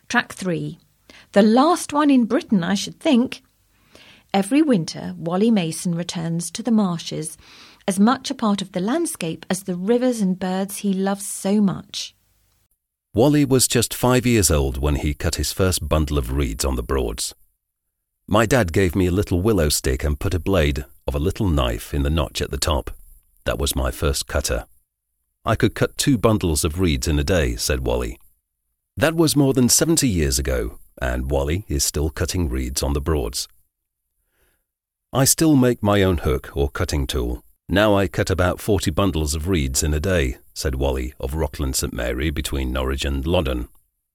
Track 3. The last one in Britain, I should think. Every winter, Wally Mason returns to the marshes, as much a part of the landscape as the rivers and birds he loves so much. Wally was just 5 years old when he cut his first bundle of reeds on the Broads. My dad gave me a little willow stick and put a blade of a little knife in the notch at the top. That was my first cutter. I could cut 2 bundles of reeds in a day, said Wally. That was more than 70 years ago, and Wally is still cutting reeds on the Broads. I still make my own hook or cutting tool. Now I cut about 40 bundles of reeds in a day, said Wally of Rockland St Mary between Norwich and Loddon.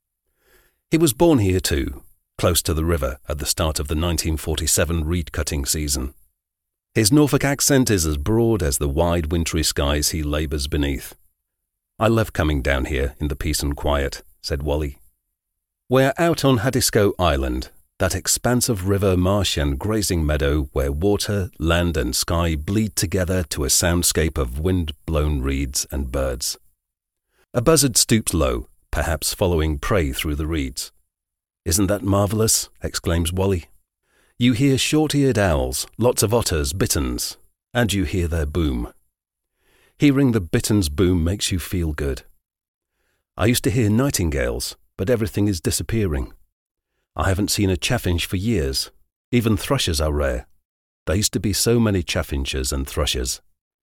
He was born here too, close to the river at the start of the 1947 reed cutting season. His Norfolk accent is as broad as the wide wintry skies he labours beneath. I love coming down here in the peace and quiet, said Wally. We're out on Haddiscoe Island, that expanse of river, marsh and grazing meadow where water, land and sky bleed together to a soundscape of wind-blown reeds and birds. A buzzard stoops low, perhaps following prey through the reeds. Isn't that marvellous? Exclaims Wally. You hear short-eared owls, lots of otters, bitterns, and you hear their boom. Hearing the bittern's boom makes you feel good. I used to hear nightingales, but everything is disappearing. I haven't seen a chaffinch for years. Even thrushes are rare. There used to be so many chaffinches and thrushes.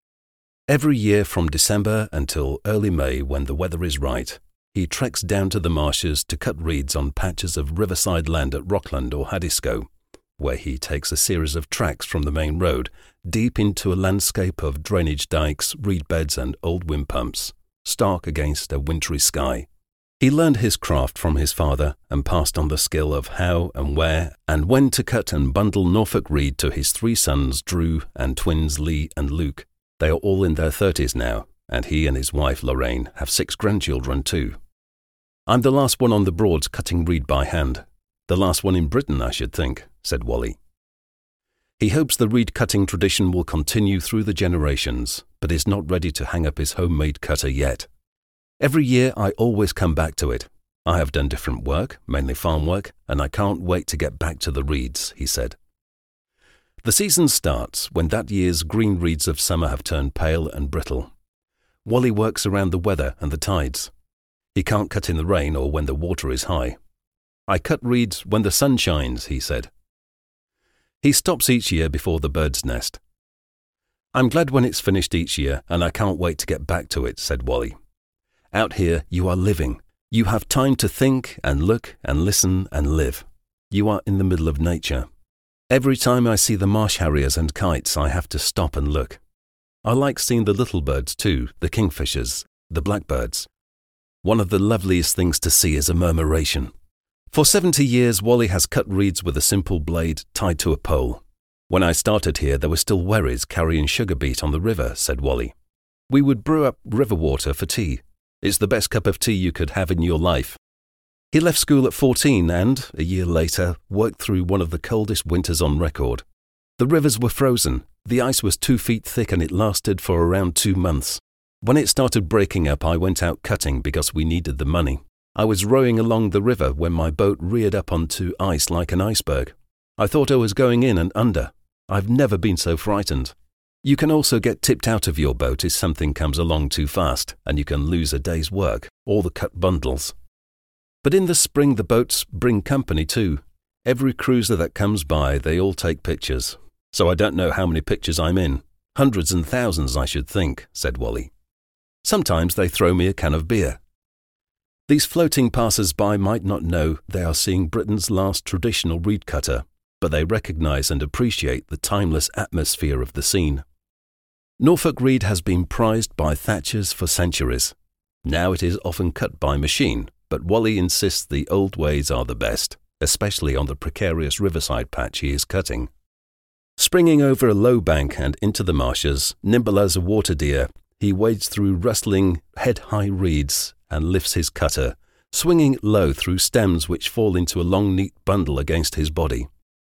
Every year from December until early May, when the weather is right, he treks down to the marshes to cut reeds on patches of riverside land at Rockland or Haddiscoe, where he takes a series of tracks from the main road deep into a landscape of drainage dikes, reed beds and old wind pumps, stark against a wintry sky. He learned his craft from his father and passed on the skill of how and where and when to cut and bundle Norfolk reed to his 3 sons, Drew, and twins Lee and Luke. They are all in their 30s now, and he and his wife Lorraine have 6 grandchildren too. I'm the last one on the Broads cutting reed by hand. The last one in Britain, I should think, said Wally. He hopes the reed cutting tradition will continue through the generations, but is not ready to hang up his homemade cutter yet. Every year I always come back to it. I have done different work, mainly farm work, and I can't wait to get back to the reeds, he said. The season starts when that year's green reeds of summer have turned pale and brittle. Wally works around the weather and the tides. He can't cut in the rain or when the water is high. I cut reeds when the sun shines, he said. He stops each year before the bird's nest. I'm glad when it's finished each year, and I can't wait to get back to it, said Wally. Out here you are living. You have time to think and look and listen and live. You are in the middle of nature. Every time I see the marsh harriers and kites, I have to stop and look. I like seeing the little birds too, the kingfishers, the blackbirds. One of the loveliest things to see is a murmuration. For 70 years, Wally has cut reeds with a simple blade tied to a pole. When I started here, there were still wherries carrying sugar beet on the river, said Wally. We would brew up river water for tea. It's the best cup of tea you could have in your life. He left school at 14 and, a year later, worked through one of the coldest winters on record. The rivers were frozen, the ice was 2 feet thick and it lasted for around 2 months. When it started breaking up, I went out cutting because we needed the money. I was rowing along the river when my boat reared up onto ice like an iceberg. I thought I was going in and under. I've never been so frightened. You can also get tipped out of your boat if something comes along too fast, and you can lose a day's work, or the cut bundles. But in the spring the boats bring company too. Every cruiser that comes by, they all take pictures. So I don't know how many pictures I'm in. Hundreds and thousands, I should think, said Wally. Sometimes they throw me a can of beer. These floating passers-by might not know they are seeing Britain's last traditional reed cutter, but they recognise and appreciate the timeless atmosphere of the scene. Norfolk reed has been prized by thatchers for centuries. Now it is often cut by machine, but Wally insists the old ways are the best, especially on the precarious riverside patch he is cutting. Springing over a low bank and into the marshes, nimble as a water deer, he wades through rustling, head-high reeds and lifts his cutter, swinging it low through stems which fall into a long, neat bundle against his body.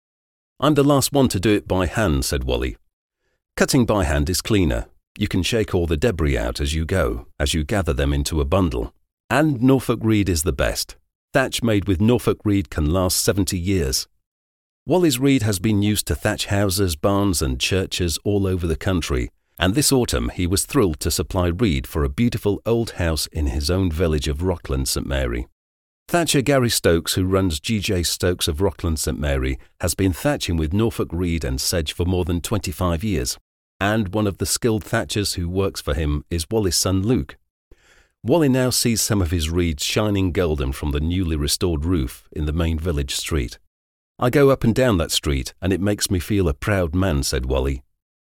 I'm the last one to do it by hand, said Wally. Cutting by hand is cleaner. You can shake all the debris out as you go, as you gather them into a bundle. And Norfolk reed is the best. Thatch made with Norfolk reed can last 70 years. Wally's reed has been used to thatch houses, barns and churches all over the country, and this autumn he was thrilled to supply reed for a beautiful old house in his own village of Rockland St Mary. Thatcher Gary Stokes, who runs G.J. Stokes of Rockland St Mary, has been thatching with Norfolk reed and sedge for more than 25 years, and one of the skilled thatchers who works for him is Wally's son Luke. Wally now sees some of his reeds shining golden from the newly restored roof in the main village street. "I go up and down that street and it makes me feel a proud man," said Wally.